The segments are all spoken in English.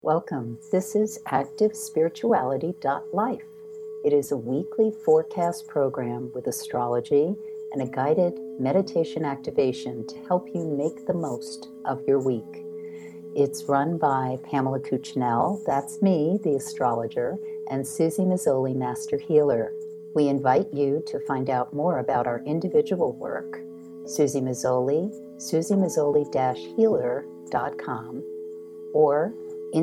Welcome. This is ActiveSpirituality.life. It is a weekly forecast program with astrology and a guided meditation activation to help you make the most of your week. It's run by Pamela Cuccinell, that's me, the astrologer, and Susie Mazzoli, Master Healer. We invite you to find out more about our individual work. Susie Mazzoli, susiemazzoli-healer.com, or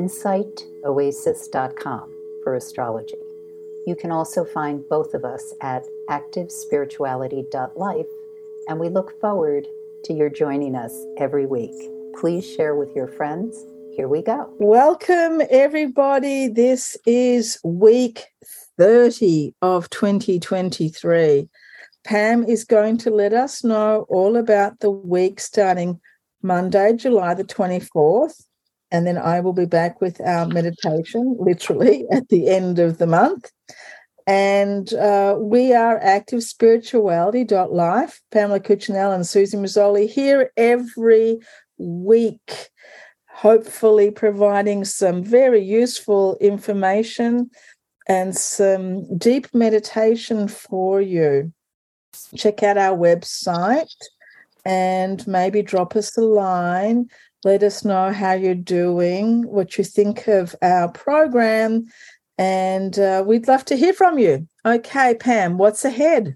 insightoasis.com for astrology. You can also find both of us at activespirituality.life, and we look forward to your joining us every week. Please share with your friends. Here we go. Welcome, everybody. This is week 30 of 2023. Pam is going to let us know all about the week starting Monday, July the 24th. And then I will be back with our meditation, literally, at the end of the month. And we are ActiveSpirituality.life, Pamela Cuccinell and Susie Mazzoli, here every week, hopefully providing some very useful information and some deep meditation for you. Check out our website and maybe drop us a line. Let us know how you're doing, what you think of our program, and we'd love to hear from you. Okay, Pam, what's ahead?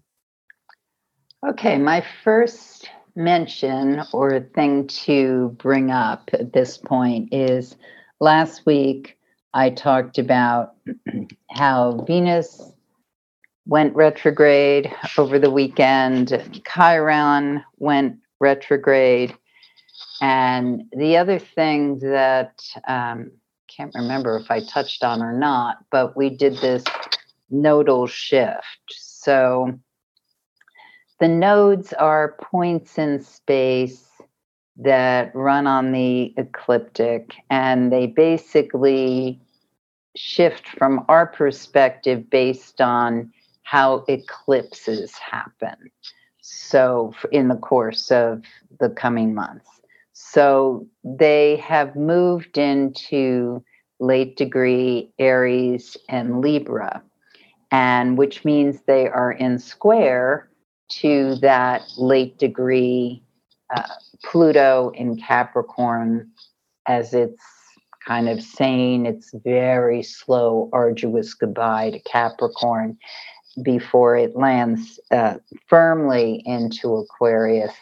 Okay, my first mention or thing to bring up at this point is last week I talked about how Venus went retrograde over the weekend, Chiron went retrograde. And the other thing that can't remember if I touched on or not, but we did this nodal shift. So the nodes are points in space that run on the ecliptic, and they basically shift from our perspective based on how eclipses happen. So in the course of the coming months. So they have moved into late degree Aries and Libra, and which means they are in square to that late degree Pluto in Capricorn, as it's kind of saying its very slow, arduous goodbye to Capricorn before it lands firmly into Aquarius.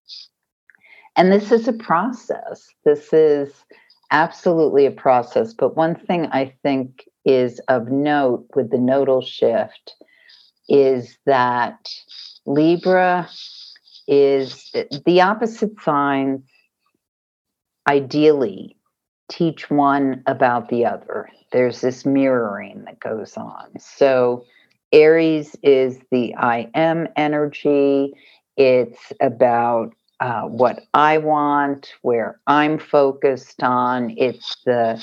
And this is a process. This is absolutely a process. But one thing I think is of note with the nodal shift is that Libra is the opposite signs ideally teach one about the other. There's this mirroring that goes on. So Aries is the I am energy. It's about what I want, where I'm focused on. It's the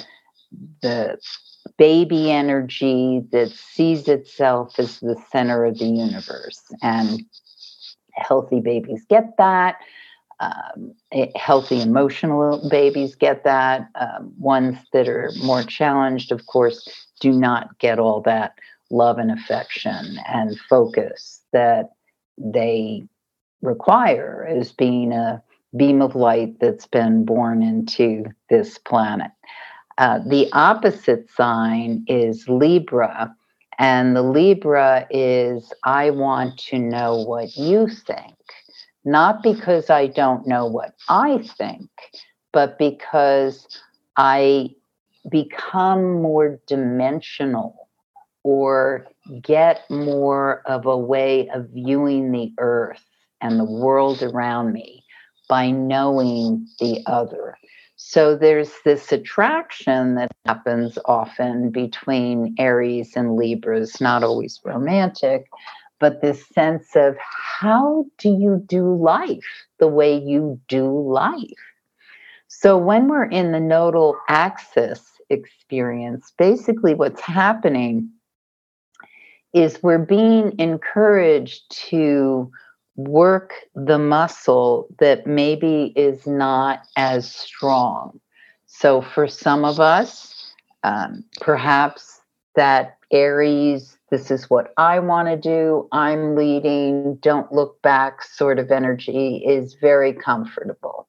baby energy that sees itself as the center of the universe. And healthy babies get that. Healthy emotional babies get that. Ones that are more challenged, of course, do not get all that love and affection and focus that they require as being a beam of light that's been born into this planet. The opposite sign is Libra, and the Libra is I want to know what you think, not because I don't know what I think, but because I become more dimensional or get more of a way of viewing the earth and the world around me by knowing the other. So there's this attraction that happens often between Aries and Libras, not always romantic, but this sense of how do you do life the way you do life? So when we're in the nodal axis experience, basically what's happening is we're being encouraged to work the muscle that maybe is not as strong. So for some of us, Perhaps that Aries, this is what I want to do, I'm leading, don't look back sort of energy is very comfortable.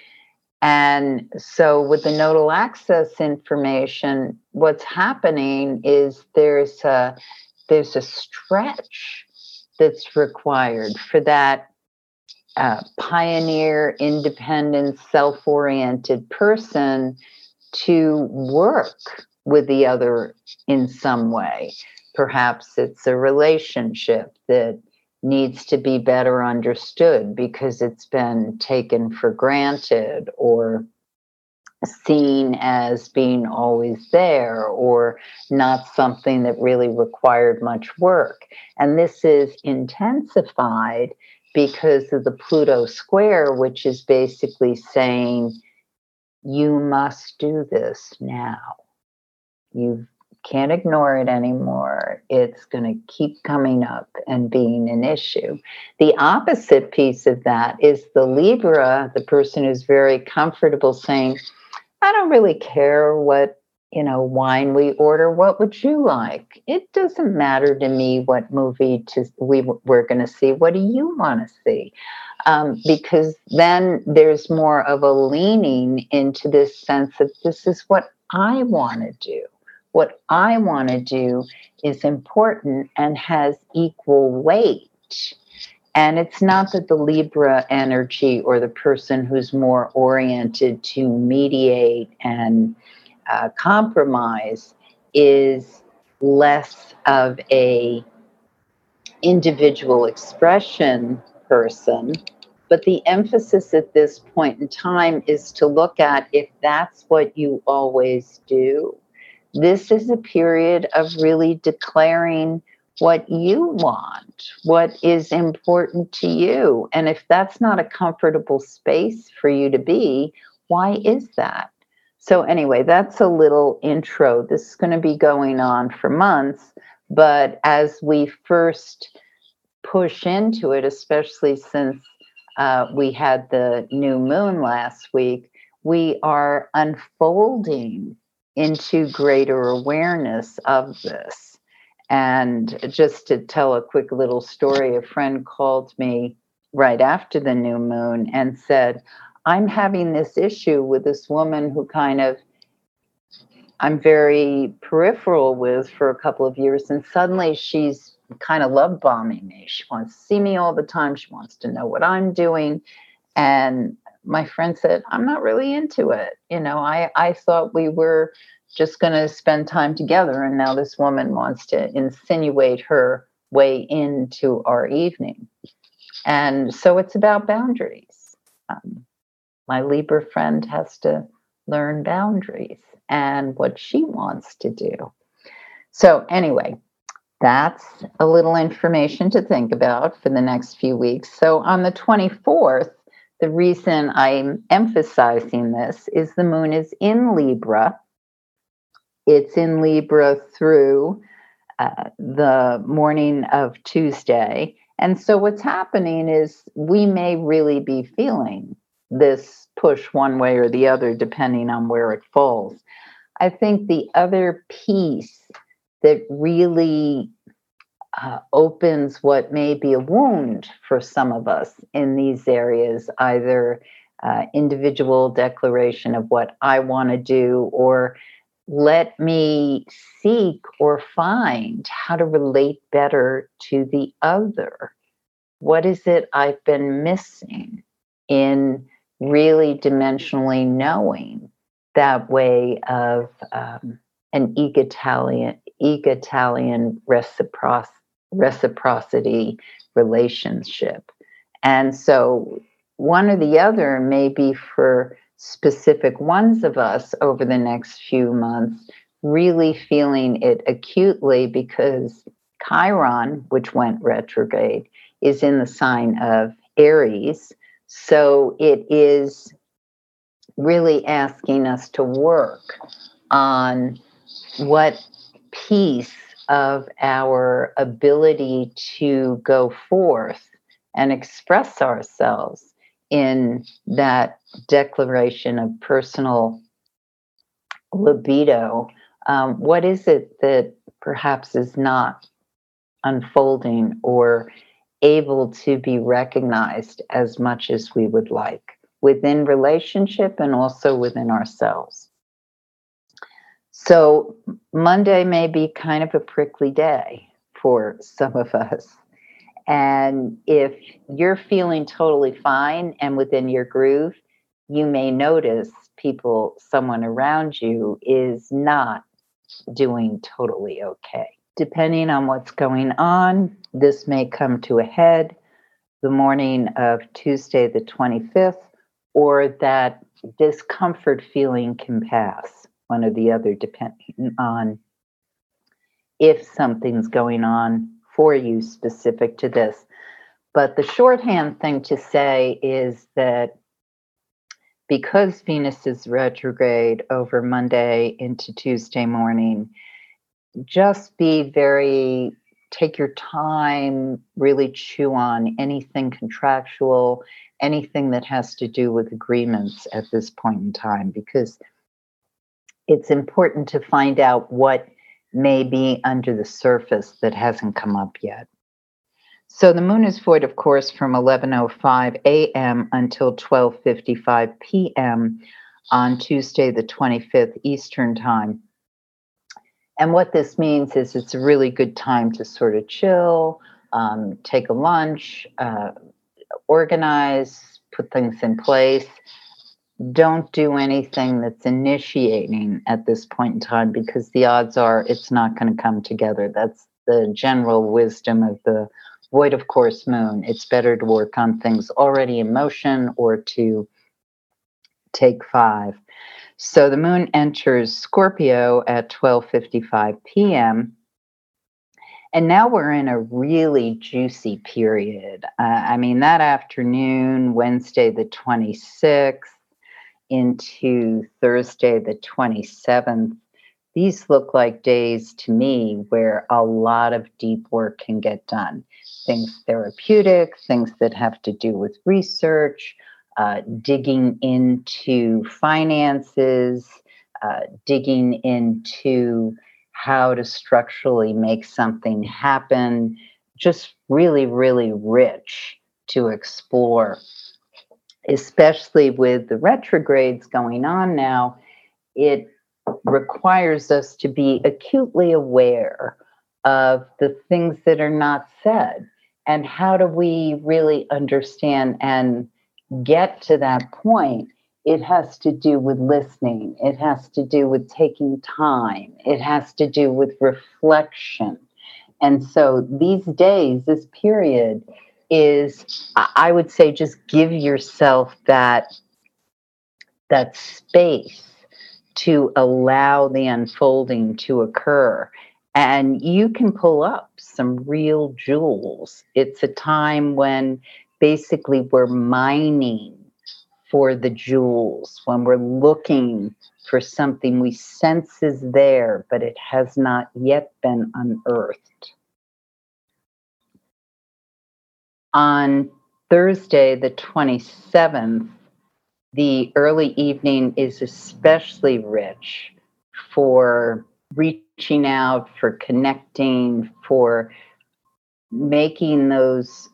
And so with the nodal access information, what's happening is there's a stretch that's required for that pioneer, independent, self-oriented person to work with the other in some way. Perhaps it's a relationship that needs to be better understood because it's been taken for granted or seen as being always there or not something that really required much work. And this is intensified because of the Pluto square, which is basically saying, you must do this now. You can't ignore it anymore. It's going to keep coming up and being an issue. The opposite piece of that is the Libra, the person who's very comfortable saying, I don't really care what, wine we order. What would you like? It doesn't matter to me what movie we're going to see. What do you want to see? Because then there's more of a leaning into this sense of this is what I want to do. What I want to do is important and has equal weight. And it's not that the Libra energy or the person who's more oriented to mediate and compromise is less of a individual expression person. But the emphasis at this point in time is to look at if that's what you always do. This is a period of really declaring what you want, what is important to you. And if that's not a comfortable space for you to be, why is that? So anyway, that's a little intro. This is going to be going on for months. But as we first push into it, especially since we had the new moon last week, we are unfolding into greater awareness of this. And just to tell a quick little story, a friend called me right after the new moon and said, I'm having this issue with this woman who I'm very peripheral with for a couple of years. And suddenly she's kind of love bombing me. She wants to see me all the time. She wants to know what I'm doing. And my friend said, I'm not really into it. I thought we were just going to spend time together. And now this woman wants to insinuate her way into our evening. And so it's about boundaries. My Libra friend has to learn boundaries and what she wants to do. So anyway, that's a little information to think about for the next few weeks. So on the 24th, the reason I'm emphasizing this is the moon is in Libra. It's in Libra through the morning of Tuesday. And so what's happening is we may really be feeling this push one way or the other, depending on where it falls. I think the other piece that really opens what may be a wound for some of us in these areas, either individual declaration of what I want to do, or let me seek or find how to relate better to the other. What is it I've been missing in really dimensionally knowing that way of an egalitarian reciprocity relationship? And so one or the other may be for specific ones of us over the next few months, really feeling it acutely because Chiron, which went retrograde, is in the sign of Aries. So it is really asking us to work on what piece of our ability to go forth and express ourselves in that declaration of personal libido What is it that perhaps is not unfolding or able to be recognized as much as we would like within relationship and also within ourselves? So, Monday may be kind of a prickly day for some of us. And if you're feeling totally fine and within your groove, you may notice someone around you is not doing totally okay. Depending on what's going on, this may come to a head the morning of Tuesday, the 25th, or that discomfort feeling can pass, one or the other, depending on if something's going on for you specific to this. But the shorthand thing to say is that because Venus is retrograde over Monday into Tuesday morning, just take your time, really chew on anything contractual, anything that has to do with agreements at this point in time, because it's important to find out what may be under the surface that hasn't come up yet. So the moon is void, of course, from 11:05 a.m. until 12:55 p.m. on Tuesday, the 25th Eastern Time. And what this means is it's a really good time to sort of chill, take a lunch, organize, put things in place. Don't do anything that's initiating at this point in time because the odds are it's not going to come together. That's the general wisdom of the void, of course, moon. It's better to work on things already in motion or to take 5. So the moon enters Scorpio at 12:55 p.m. And now we're in a really juicy period. That afternoon, Wednesday the 26th into Thursday the 27th, these look like days to me where a lot of deep work can get done. Things therapeutic, things that have to do with research, digging into finances, digging into how to structurally make something happen, just really, really rich to explore, especially with the retrogrades going on now. It requires us to be acutely aware of the things that are not said. And how do we really understand and get to that point? It has to do with listening. It has to do with taking time. It has to do with reflection. And so these days, this period is, I would say, just give yourself that space to allow the unfolding to occur. And you can pull up some real jewels. It's a time when basically we're mining for the jewels, when we're looking for something we sense is there, but it has not yet been unearthed. On Thursday, the 27th, the early evening is especially rich for reaching out, for connecting, for making those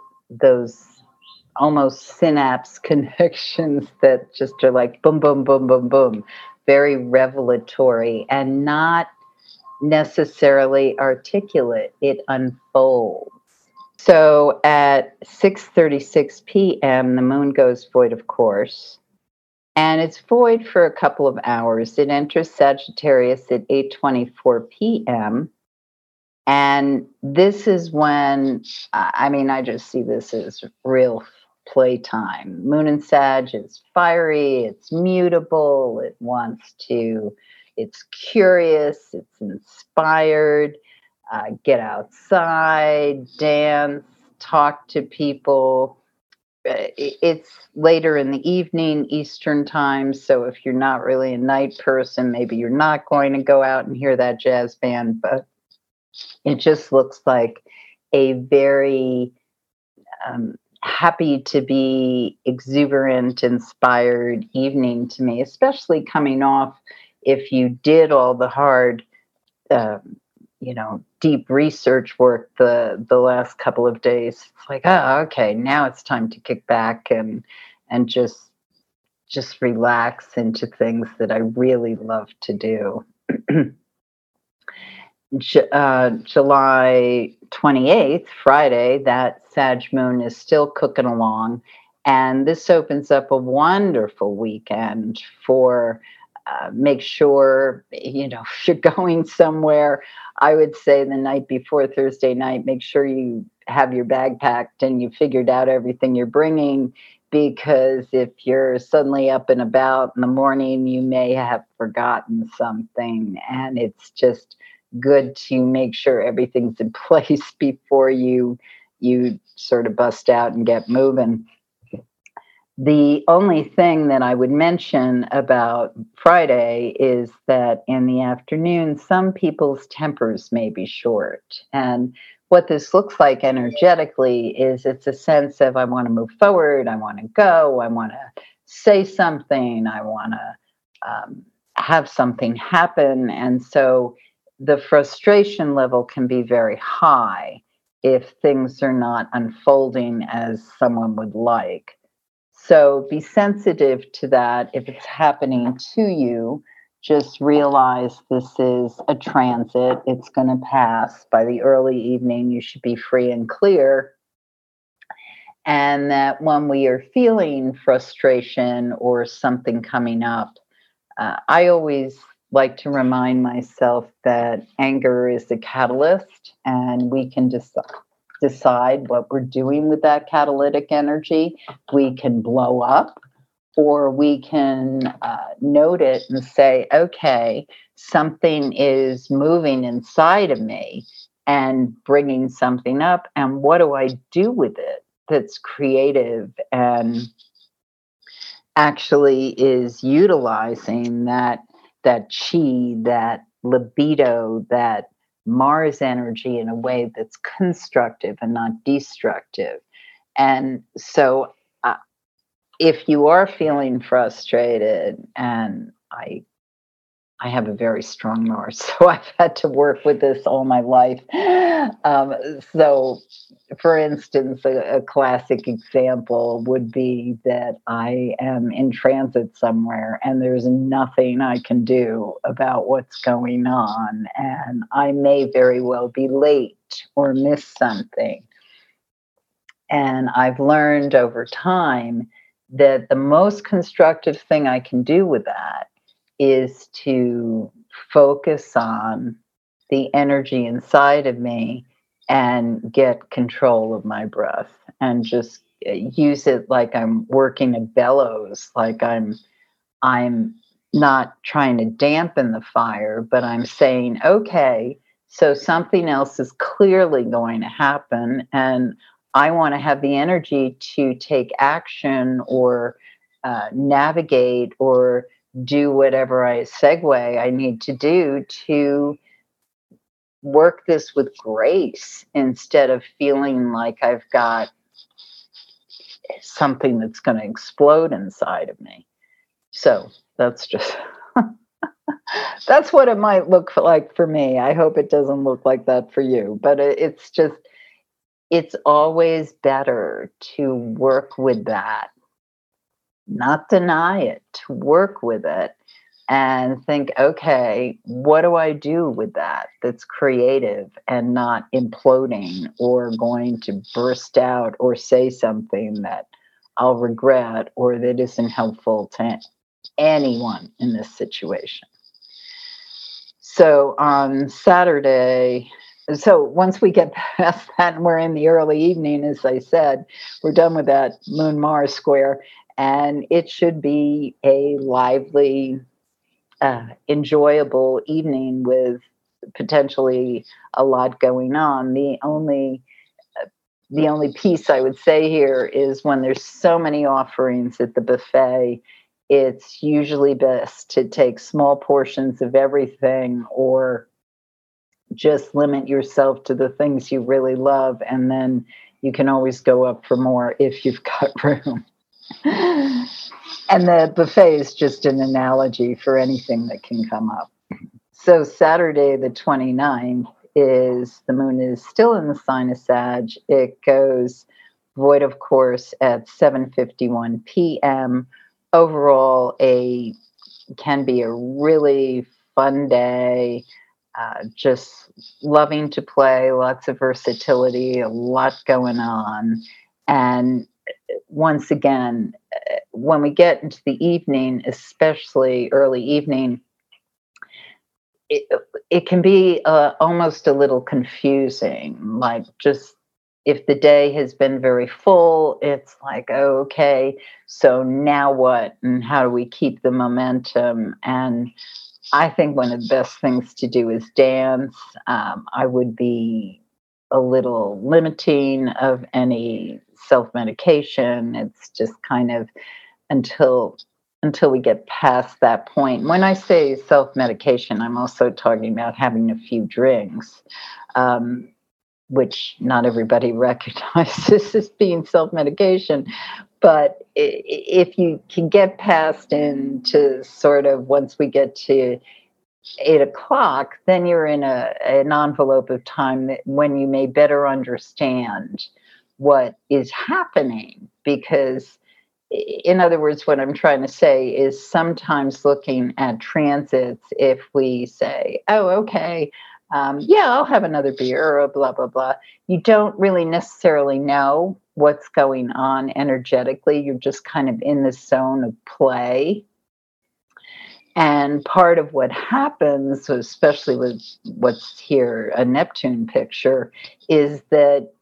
almost synapse connections that just are like boom, boom, boom, boom, boom, very revelatory and not necessarily articulate. It unfolds. So at 6:36 p.m., the moon goes void, of course, and it's void for a couple of hours. It enters Sagittarius at 8:24 p.m. And this is when, I just see this as real playtime. Moon in Sag is fiery, it's mutable, it's curious, it's inspired. Get outside, dance, talk to people. It's later in the evening, Eastern time. So if you're not really a night person, maybe you're not going to go out and hear that jazz band. But it just looks like a very happy to be exuberant, inspired evening to me, especially coming off if you did all the hard, deep research work the last couple of days, it's like, oh, okay, now it's time to kick back and just relax into things that I really love to do. July 28th, Friday, that Sag moon is still cooking along. And this opens up a wonderful weekend for make sure, if you're going somewhere, I would say the night before Thursday night, make sure you have your bag packed and you figured out everything you're bringing. Because if you're suddenly up and about in the morning, you may have forgotten something. And it's just good to make sure everything's in place before you sort of bust out and get moving. The only thing that I would mention about Friday is that in the afternoon, some people's tempers may be short. And what this looks like energetically is it's a sense of, I want to move forward, I want to go, I want to say something, I want to have something happen. And so the frustration level can be very high if things are not unfolding as someone would like. So be sensitive to that. If it's happening to you, just realize this is a transit. It's going to pass. By the early evening, you should be free and clear. And that when we are feeling frustration or something coming up, I always like to remind myself that anger is a catalyst, and we can decide what we're doing with that catalytic energy. We can blow up, or we can note it and say, okay, something is moving inside of me and bringing something up. And what do I do with it that's creative and actually is utilizing that chi, that libido, that Mars energy in a way that's constructive and not destructive. And so if you are feeling frustrated, and I have a very strong Mars, so I've had to work with this all my life. So, for instance, a classic example would be that I am in transit somewhere and there's nothing I can do about what's going on, and I may very well be late or miss something. And I've learned over time that the most constructive thing I can do with that is to focus on the energy inside of me and get control of my breath and just use it like I'm working a bellows, like I'm not trying to dampen the fire, but I'm saying, okay, so something else is clearly going to happen, and I want to have the energy to take action or navigate or do whatever segue I need to do to work this with grace instead of feeling like I've got something that's going to explode inside of me. So that's just, that's what it might look like for me. I hope it doesn't look like that for you, but it's always better to work with that, not deny it, to work with it and think, okay, what do I do with that that's creative and not imploding or going to burst out or say something that I'll regret or that isn't helpful to anyone in this situation. So on Saturday, so once we get past that and we're in the early evening, as I said, we're done with that Moon-Mars square, and it should be a lively, enjoyable evening with potentially a lot going on. The only piece I would say here is when there's so many offerings at the buffet, it's usually best to take small portions of everything or just limit yourself to the things you really love, and then you can always go up for more if you've got room. And the buffet is just an analogy for anything that can come up. So Saturday, the 29th, is the moon is still in the sign of Sag. It goes void of course at 7:51 p.m. Overall, can be a really fun day. Just loving to play, lots of versatility, a lot going on. And once again, when we get into the evening, especially early evening, it can be almost a little confusing. Like, just if the day has been very full, it's like, oh, okay, so now what? And how do we keep the momentum? And I think one of the best things to do is dance. I would be a little limiting of any self-medication. It's just kind of until we get past that point. When I say self-medication, I'm also talking about having a few drinks, which not everybody recognizes as being self-medication. But if you can get past into sort of, once we get to 8 o'clock, then you're in an envelope of time that when you may better understand what is happening. Because, in other words, what I'm trying to say is sometimes looking at transits, if we say, oh, okay, yeah, I'll have another beer or blah, blah, blah, you don't really necessarily know what's going on energetically. You're just kind of in the zone of play. And part of what happens, especially with what's here, a Neptune picture, is that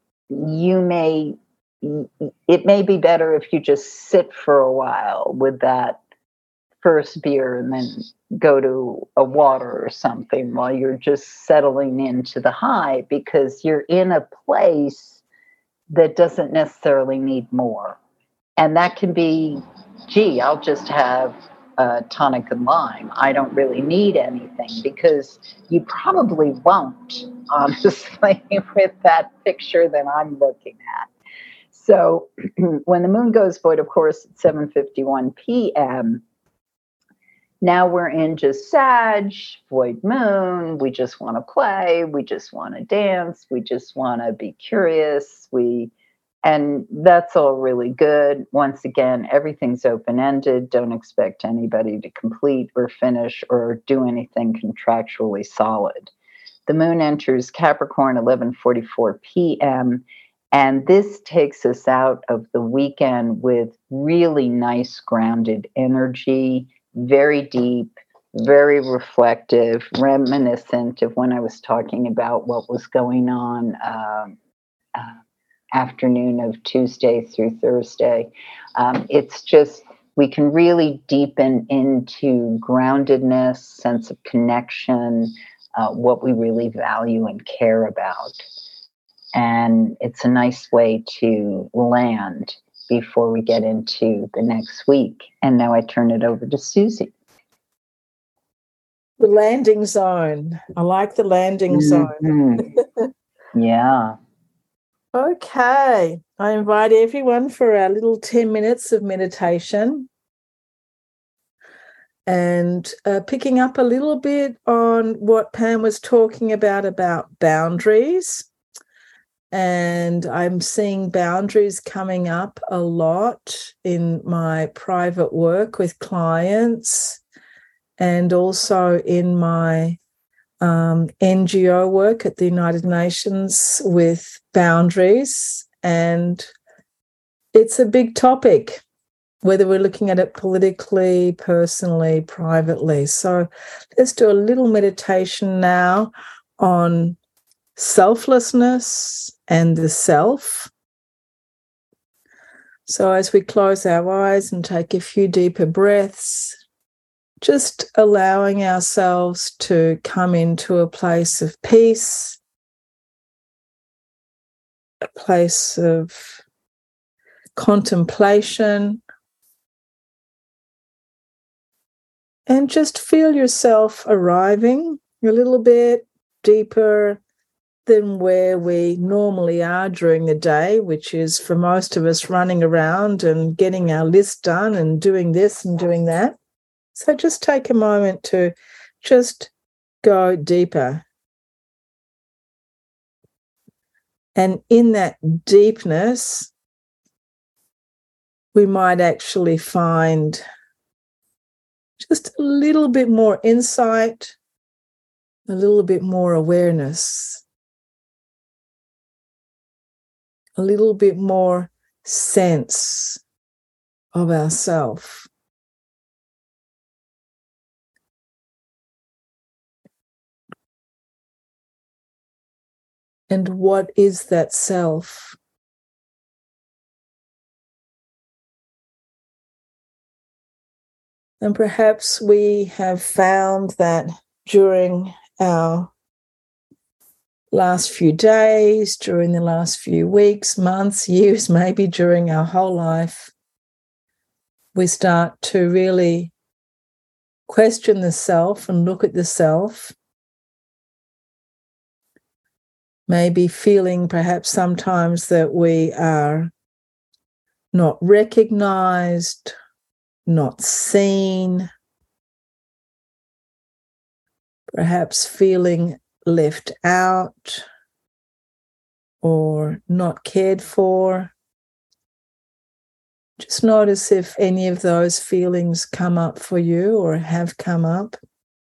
it may be better if you just sit for a while with that first beer and then go to a water or something while you're just settling into the high, because you're in a place that doesn't necessarily need more. And that can be, gee, I'll just have a tonic and lime. I don't really need anything, because you probably won't, honestly, with that picture that I'm looking at. So when the moon goes void, of course, at 7:51 p.m., now we're in just Sag, void moon. We just want to play. We just want to dance. We just want to be curious. And that's all really good. Once again, everything's open-ended. Don't expect anybody to complete or finish or do anything contractually solid. The moon enters Capricorn 11:44 p.m., and this takes us out of the weekend with really nice grounded energy, very deep, very reflective, reminiscent of when I was talking about what was going on afternoon of Tuesday through Thursday. It's just, we can really deepen into groundedness, sense of connection, what we really value and care about. And it's a nice way to land before we get into the next week. And now I turn it over to Susie. The landing zone. I like the landing zone. Yeah. Okay. I invite everyone for our little 10 minutes of meditation. And picking up a little bit on what Pam was talking about boundaries. And I'm seeing boundaries coming up a lot in my private work with clients, and also in my NGO work at the United Nations with boundaries. And it's a big topic, whether we're looking at it politically, personally, privately. So let's do a little meditation now on selflessness and the self. So as we close our eyes and take a few deeper breaths, just allowing ourselves to come into a place of peace, a place of contemplation, and just feel yourself arriving a little bit deeper than where we normally are during the day, which is for most of us running around and getting our list done and doing this and doing that. So just take a moment to just go deeper. And in that deepness, we might actually find just a little bit more insight, a little bit more awareness, a little bit more sense of ourself. And what is that self? And perhaps we have found that during our last few days, during the last few weeks, months, years, maybe during our whole life, we start to really question the self and look at the self. Maybe feeling perhaps sometimes that we are not recognized, not seen, perhaps feeling left out or not cared for. Just notice if any of those feelings come up for you or have come up.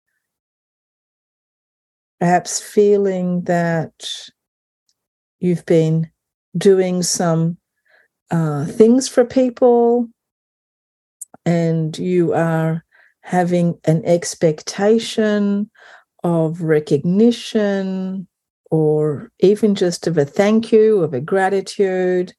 Perhaps feeling that you've been doing some things for people and you are having an expectation of recognition or even just of a thank you, of a gratitude.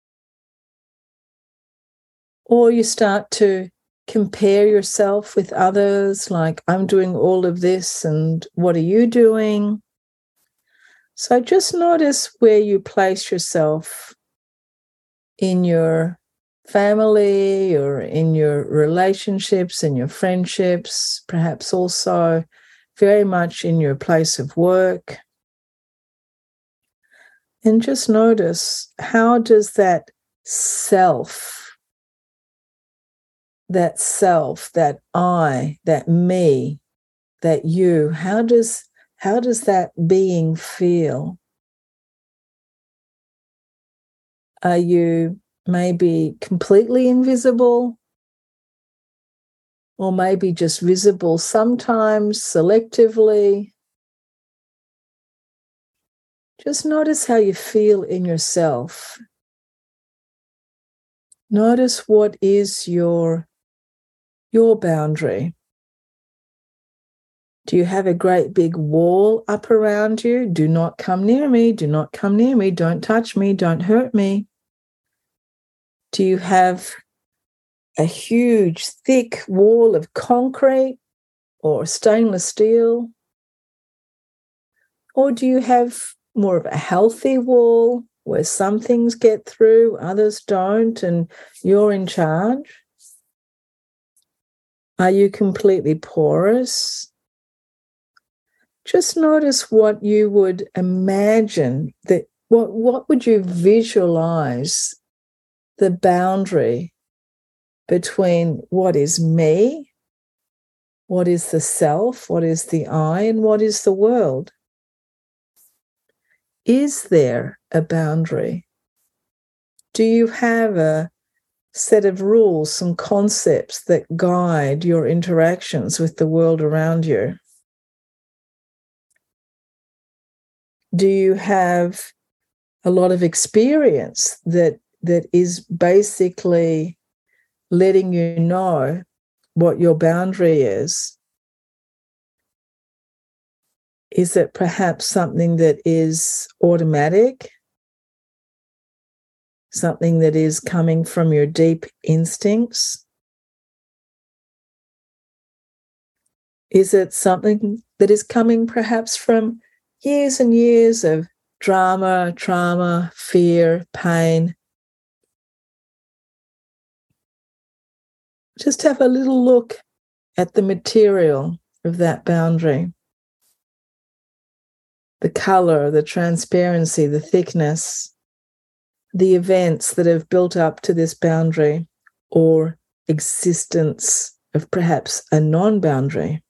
Or you start to compare yourself with others, like, I'm doing all of this and what are you doing? So just notice where you place yourself in your family or in your relationships, in your friendships, perhaps also very much in your place of work. And just notice, how does that self, that I, that me, that you, how does that being feel? Are you maybe completely invisible? Or maybe just visible sometimes, selectively? Just notice how you feel in yourself. Notice what is your boundary. Do you have a great big wall up around you? Do not come near me, do not come near me, don't touch me, don't hurt me. Do you have a huge, thick wall of concrete or stainless steel? Or do you have more of a healthy wall where some things get through, others don't, and you're in charge? Are you completely porous? Just notice what you would imagine, that what would you visualize the boundary between what is me, what is the self, what is the I, and what is the world? Is there a boundary? Do you have a set of rules, some concepts that guide your interactions with the world around you? Do you have a lot of experience that is basically letting you know what your boundary is? Is it perhaps something that is automatic? Something that is coming from your deep instincts? Is it something that is coming perhaps from years and years of drama, trauma, fear, pain? Just have a little look at the material of that boundary. the color, the transparency, the thickness, the events that have built up to this boundary or existence of perhaps a non-boundary.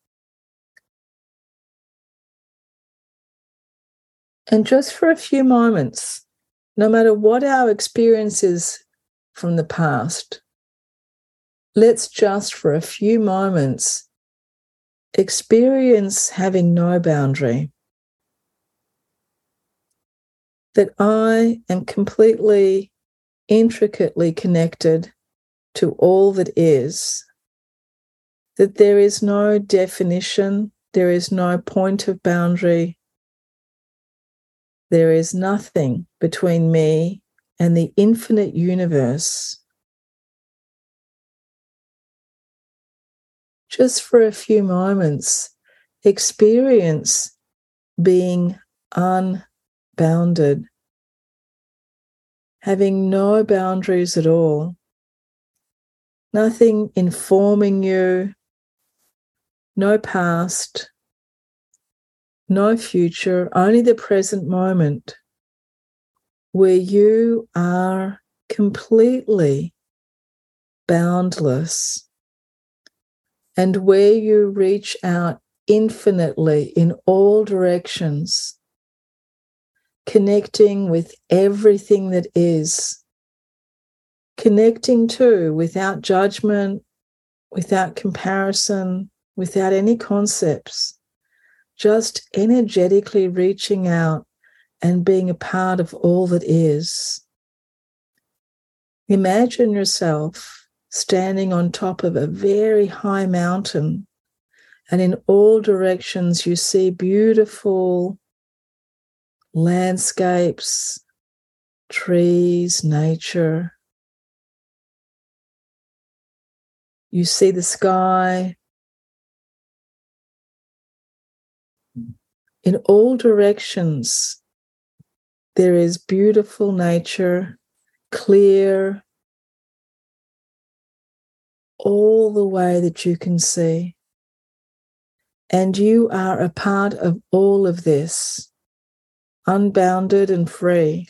And just for a few moments, no matter what our experience is from the past, let's just for a few moments experience having no boundary. That I am completely, intricately connected to all that is. That there is no definition, there is no point of boundary. There is nothing between me and the infinite universe. Just for a few moments, experience being unbounded, having no boundaries at all, nothing informing you, no past, no future, only the present moment where you are completely boundless and where you reach out infinitely in all directions, connecting with everything that is, connecting to without judgment, without comparison, without any concepts, just energetically reaching out and being a part of all that is. Imagine yourself standing on top of a very high mountain, and in all directions you see beautiful landscapes, trees, nature. You see the sky. In all directions, there is beautiful nature, clear, all the way that you can see. And you are a part of all of this, unbounded and free.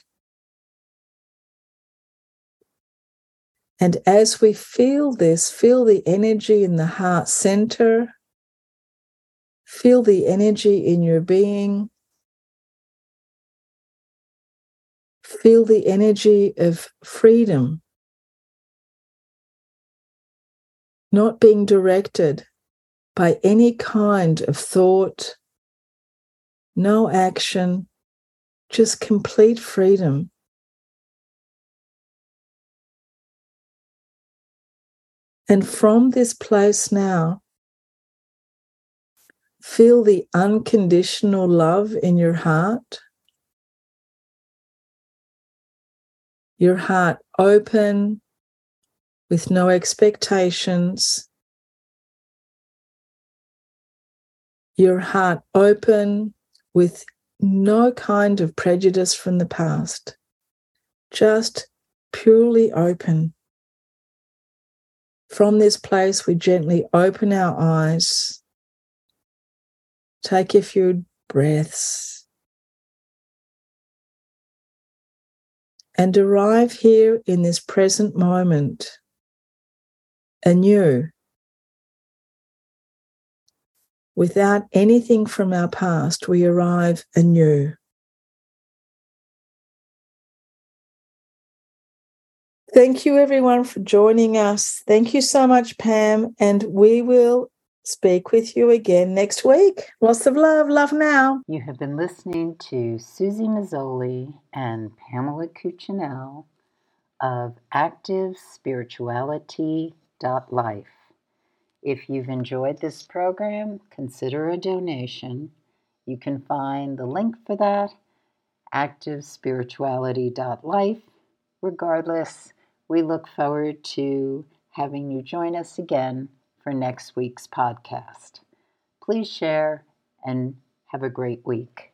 And as we feel this, feel the energy in the heart center, feel the energy in your being, feel the energy of freedom, not being directed by any kind of thought, no action, just complete freedom. And from this place now, feel the unconditional love in your heart open with no expectations, your heart open with no kind of prejudice from the past, just purely open. From this place, we gently open our eyes, take a few breaths, and arrive here in this present moment anew, without anything from our past. We arrive anew. Thank you, everyone, for joining us. Thank you so much, Pam, and we will speak with you again next week. Lots of love. Love now. You have been listening to Susie Mazzoli and Pamela Cuccinell of ActiveSpirituality.life. If you've enjoyed this program, consider a donation. You can find the link for that, ActiveSpirituality.life. Regardless, we look forward to having you join us again for next week's podcast. Please share and have a great week.